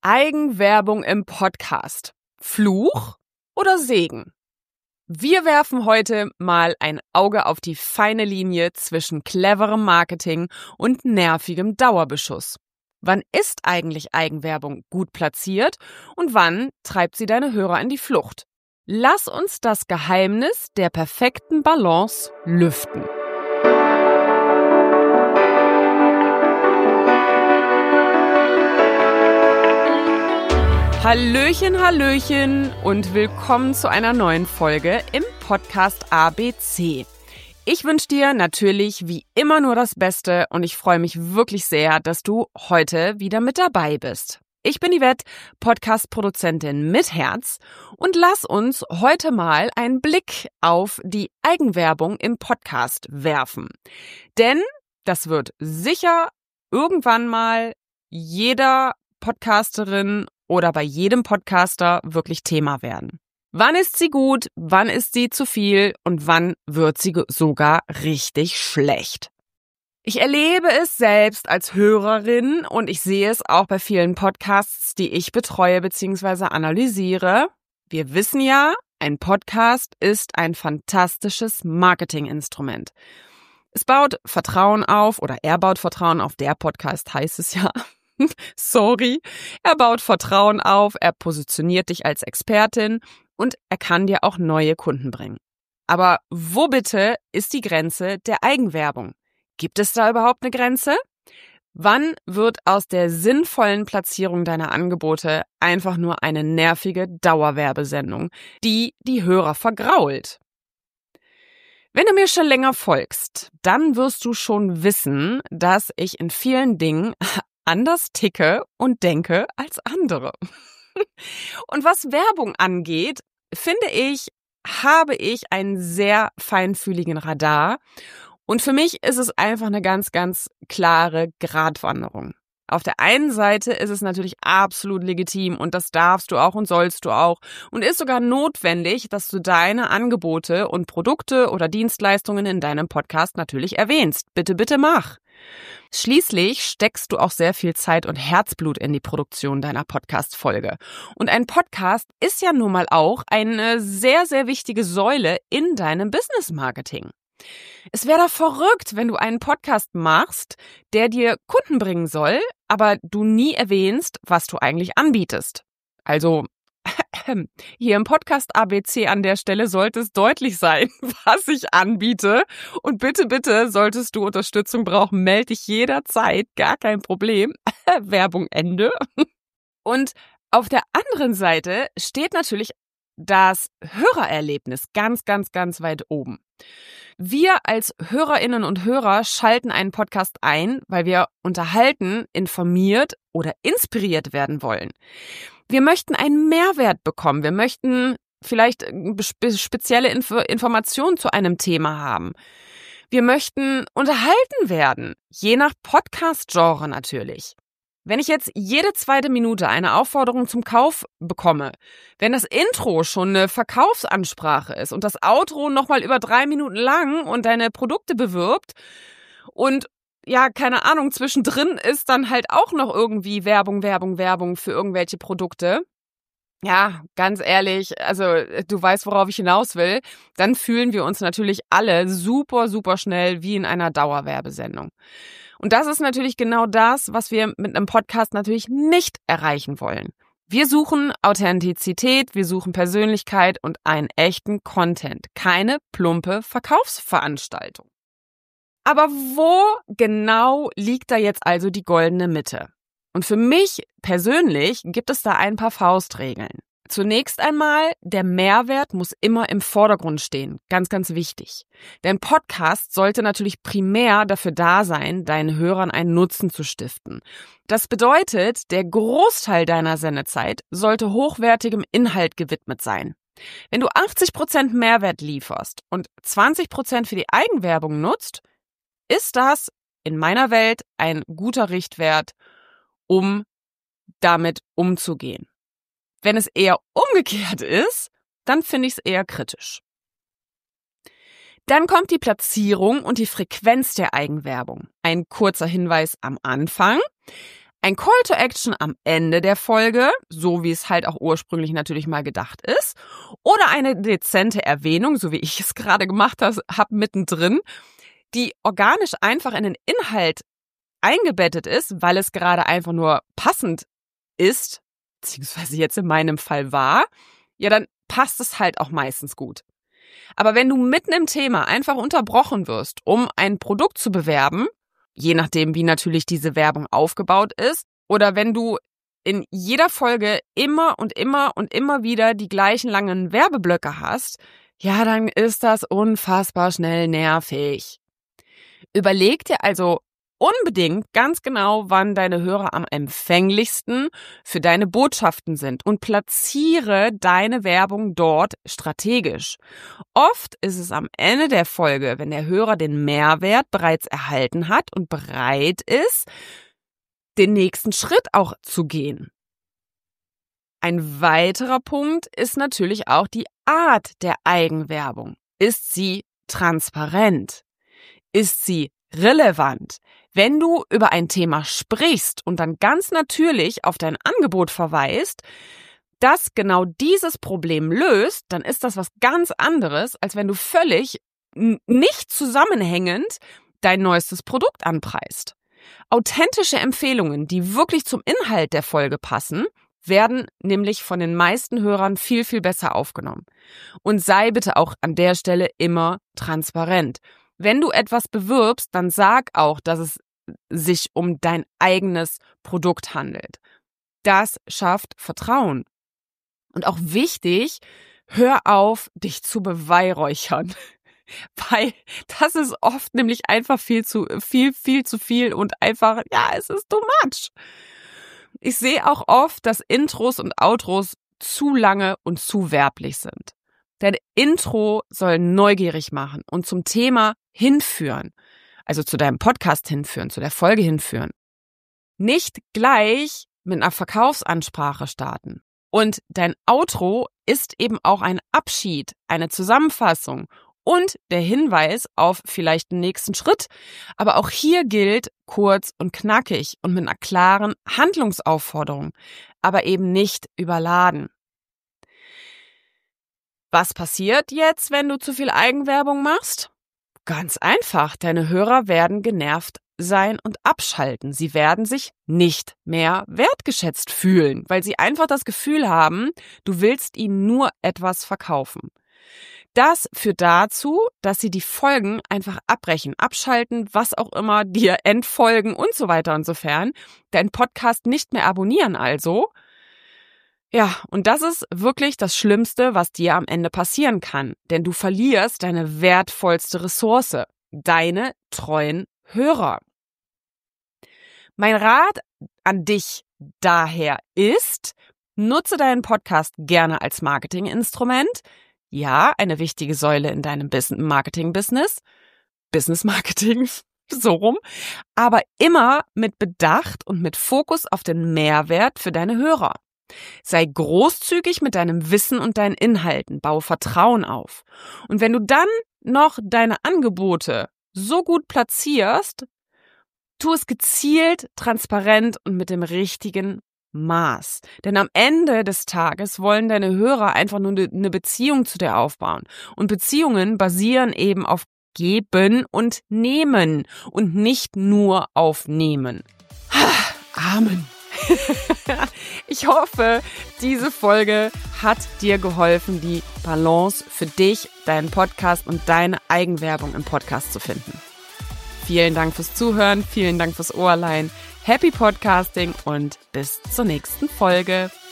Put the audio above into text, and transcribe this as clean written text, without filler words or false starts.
Eigenwerbung im Podcast. Fluch oder Segen? Wir werfen heute mal ein Auge auf die feine Linie zwischen cleverem Marketing und nervigem Dauerbeschuss. Wann ist eigentlich Eigenwerbung gut platziert und wann treibt sie deine Hörer in die Flucht? Lass uns das Geheimnis der perfekten Balance lüften. Hallöchen, Hallöchen und willkommen zu einer neuen Folge im Podcast ABC. Ich wünsche dir natürlich wie immer nur das Beste und ich freue mich wirklich sehr, dass du heute wieder mit dabei bist. Ich bin Yvette, Podcast-Produzentin mit Herz und lass uns heute mal einen Blick auf die Eigenwerbung im Podcast werfen. Denn das wird sicher irgendwann mal jeder Podcasterin oder bei jedem Podcaster wirklich Thema werden. Wann ist sie gut, wann ist sie zu viel und wann wird sie sogar richtig schlecht? Ich erlebe es selbst als Hörerin und ich sehe es auch bei vielen Podcasts, die ich betreue bzw. analysiere. Wir wissen ja, ein Podcast ist ein fantastisches Marketinginstrument. Es baut Vertrauen auf oder er baut Vertrauen auf, der Podcast heißt es ja. Sorry, er baut Vertrauen auf, er positioniert dich als Expertin und er kann dir auch neue Kunden bringen. Aber wo bitte ist die Grenze der Eigenwerbung? Gibt es da überhaupt eine Grenze? Wann wird aus der sinnvollen Platzierung deiner Angebote einfach nur eine nervige Dauerwerbesendung, die die Hörer vergrault? Wenn du mir schon länger folgst, dann wirst du schon wissen, dass ich in vielen Dingen anders ticke und denke als andere. Und was Werbung angeht, finde ich, habe ich einen sehr feinfühligen Radar. Und für mich ist es einfach eine ganz, ganz klare Gratwanderung. Auf der einen Seite ist es natürlich absolut legitim und das darfst du auch und sollst du auch und ist sogar notwendig, dass du deine Angebote und Produkte oder Dienstleistungen in deinem Podcast natürlich erwähnst. Bitte, bitte mach. Schließlich steckst du auch sehr viel Zeit und Herzblut in die Produktion deiner Podcast-Folge. Und ein Podcast ist ja nun mal auch eine sehr, sehr wichtige Säule in deinem Business-Marketing. Es wäre doch verrückt, wenn du einen Podcast machst, der dir Kunden bringen soll, aber du nie erwähnst, was du eigentlich anbietest. Also hier im Podcast ABC an der Stelle sollte es deutlich sein, was ich anbiete. Und bitte, bitte, solltest du Unterstützung brauchen, melde dich jederzeit, gar kein Problem. Werbung Ende. Und auf der anderen Seite steht natürlich das Hörererlebnis ganz, ganz, ganz weit oben. Wir als Hörerinnen und Hörer schalten einen Podcast ein, weil wir unterhalten, informiert oder inspiriert werden wollen. Wir möchten einen Mehrwert bekommen. Wir möchten vielleicht spezielle Informationen zu einem Thema haben. Wir möchten unterhalten werden, je nach Podcast-Genre natürlich. Wenn ich jetzt jede zweite Minute eine Aufforderung zum Kauf bekomme, wenn das Intro schon eine Verkaufsansprache ist und das Outro nochmal über 3 Minuten lang und deine Produkte bewirbt und ja, keine Ahnung, zwischendrin ist dann halt auch noch irgendwie Werbung für irgendwelche Produkte. Ja, ganz ehrlich, also du weißt, worauf ich hinaus will. Dann fühlen wir uns natürlich alle super, super schnell wie in einer Dauerwerbesendung. Und das ist natürlich genau das, was wir mit einem Podcast natürlich nicht erreichen wollen. Wir suchen Authentizität, wir suchen Persönlichkeit und einen echten Content, keine plumpe Verkaufsveranstaltung. Aber wo genau liegt da jetzt also die goldene Mitte? Und für mich persönlich gibt es da ein paar Faustregeln. Zunächst einmal, der Mehrwert muss immer im Vordergrund stehen. Ganz, ganz wichtig. Denn Podcast sollte natürlich primär dafür da sein, deinen Hörern einen Nutzen zu stiften. Das bedeutet, der Großteil deiner Sendezeit sollte hochwertigem Inhalt gewidmet sein. Wenn du 80% Mehrwert lieferst und 20% für die Eigenwerbung nutzt, ist das in meiner Welt ein guter Richtwert, um damit umzugehen. Wenn es eher umgekehrt ist, dann finde ich es eher kritisch. Dann kommt die Platzierung und die Frequenz der Eigenwerbung. Ein kurzer Hinweis am Anfang. Ein Call to Action am Ende der Folge, so wie es halt auch ursprünglich natürlich mal gedacht ist, oder eine dezente Erwähnung, so wie ich es gerade gemacht habe, mittendrin, die organisch einfach in den Inhalt eingebettet ist, weil es gerade einfach nur passend ist, beziehungsweise jetzt in meinem Fall war, ja, dann passt es halt auch meistens gut. Aber wenn du mitten im Thema einfach unterbrochen wirst, um ein Produkt zu bewerben, je nachdem, wie natürlich diese Werbung aufgebaut ist, oder wenn du in jeder Folge immer und immer und immer wieder die gleichen langen Werbeblöcke hast, ja, dann ist das unfassbar schnell nervig. Überleg dir also unbedingt ganz genau, wann deine Hörer am empfänglichsten für deine Botschaften sind und platziere deine Werbung dort strategisch. Oft ist es am Ende der Folge, wenn der Hörer den Mehrwert bereits erhalten hat und bereit ist, den nächsten Schritt auch zu gehen. Ein weiterer Punkt ist natürlich auch die Art der Eigenwerbung. Ist sie transparent? Ist sie relevant? Wenn du über ein Thema sprichst und dann ganz natürlich auf dein Angebot verweist, das genau dieses Problem löst, dann ist das was ganz anderes, als wenn du völlig nicht zusammenhängend dein neuestes Produkt anpreist. Authentische Empfehlungen, die wirklich zum Inhalt der Folge passen, werden nämlich von den meisten Hörern viel, viel besser aufgenommen. Und sei bitte auch an der Stelle immer transparent. Wenn du etwas bewirbst, dann sag auch, dass es sich um dein eigenes Produkt handelt. Das schafft Vertrauen. Und auch wichtig, hör auf, dich zu beweihräuchern. Weil das ist oft nämlich einfach viel zu viel und einfach, ja, es ist too much. Ich sehe auch oft, dass Intros und Outros zu lange und zu werblich sind. Dein Intro soll neugierig machen und zum Thema hinführen, also zu deinem Podcast hinführen, zu der Folge hinführen. Nicht gleich mit einer Verkaufsansprache starten. Und dein Outro ist eben auch ein Abschied, eine Zusammenfassung und der Hinweis auf vielleicht den nächsten Schritt. Aber auch hier gilt kurz und knackig und mit einer klaren Handlungsaufforderung, aber eben nicht überladen. Was passiert jetzt, wenn du zu viel Eigenwerbung machst? Ganz einfach, deine Hörer werden genervt sein und abschalten. Sie werden sich nicht mehr wertgeschätzt fühlen, weil sie einfach das Gefühl haben, du willst ihnen nur etwas verkaufen. Das führt dazu, dass sie die Folgen einfach abbrechen, abschalten, was auch immer, dir entfolgen und so weiter und so fern. Deinen Podcast nicht mehr abonnieren also. Ja, und das ist wirklich das Schlimmste, was dir am Ende passieren kann. Denn du verlierst deine wertvollste Ressource, deine treuen Hörer. Mein Rat an dich daher ist, nutze deinen Podcast gerne als Marketinginstrument. Ja, eine wichtige Säule in deinem Marketing-Business. Business-Marketing, so rum. Aber immer mit Bedacht und mit Fokus auf den Mehrwert für deine Hörer. Sei großzügig mit deinem Wissen und deinen Inhalten, baue Vertrauen auf. Und wenn du dann noch deine Angebote so gut platzierst, tu es gezielt, transparent und mit dem richtigen Maß. Denn am Ende des Tages wollen deine Hörer einfach nur eine Beziehung zu dir aufbauen. Und Beziehungen basieren eben auf Geben und Nehmen und nicht nur auf Nehmen. Amen. Ich hoffe, diese Folge hat dir geholfen, die Balance für dich, deinen Podcast und deine Eigenwerbung im Podcast zu finden. Vielen Dank fürs Zuhören, vielen Dank fürs Ohrlein. Happy Podcasting und bis zur nächsten Folge.